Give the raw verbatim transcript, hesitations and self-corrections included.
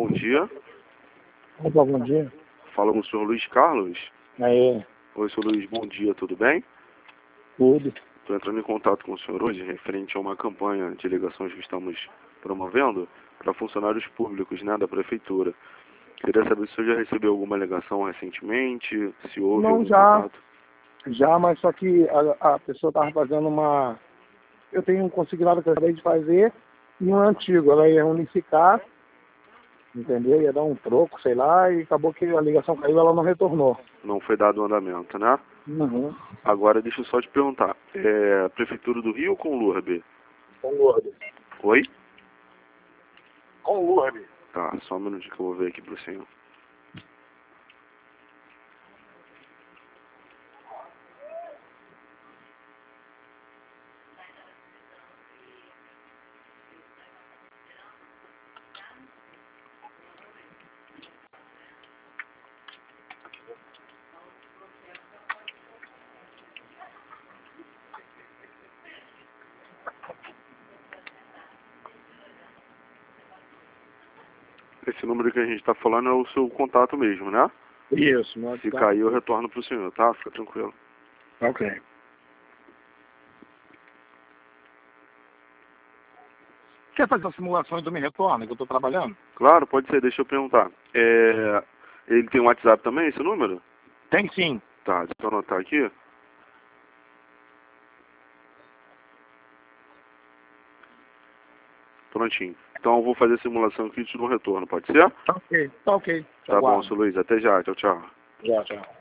bom dia. Opa, bom dia. Fala com o senhor Luiz Carlos. Aí, Oi, senhor Luiz, bom dia, tudo bem? tudo. Estou entrando em contato com o senhor hoje referente a uma campanha de ligações que estamos promovendo para funcionários públicos, né, da prefeitura. Queria saber se o senhor já recebeu alguma ligação recentemente, se houve Não, algum já, contato. já, mas só que a, a pessoa estava fazendo uma... Eu tenho um consignado que eu acabei de fazer e um antigo. Ela ia unificar, entendeu? Ia dar um troco, sei lá, e acabou que a ligação caiu e ela não retornou. Não foi dado o andamento, né? Uhum. Agora deixa eu só te perguntar, é Prefeitura do Rio ou com Lourdes? Com Lourdes. Oi? Com Lourdes. Tá, só um minutinho que eu vou ver aqui pro senhor. Esse número que a gente está falando é o seu contato mesmo, né? Isso, meu Se WhatsApp. cair, eu retorno pro senhor, tá? Fica tranquilo. Ok. Quer fazer uma simulação e tu me retorna, que eu estou trabalhando? Claro, pode ser, deixa eu perguntar. É... Ele tem um WhatsApp também, esse número? Tem sim. Tá, deixa eu anotar aqui. Prontinho. Então eu vou fazer a simulação aqui e te dou um retorno, pode ser? Tá ok, tá ok. Te Tá bom, aguardo. seu Luiz. Até já. Tchau, tchau. Já, tchau.